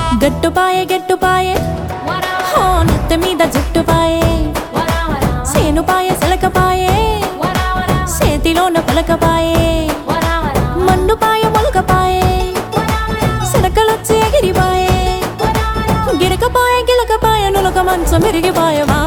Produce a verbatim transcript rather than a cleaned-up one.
గట్టుపాయే గట్టుపాయే హో నెత్తి మీద జుట్టుపాయే సేనుపాయే సిలకపాయే చేతిలోన పలకపాయే మండుపాయే మొలకపాయే సిలకలొచ్చి ఎగిరిపాయే గిరకపాయే గిలకపాయే నులక మంచం మెరిగిపాయే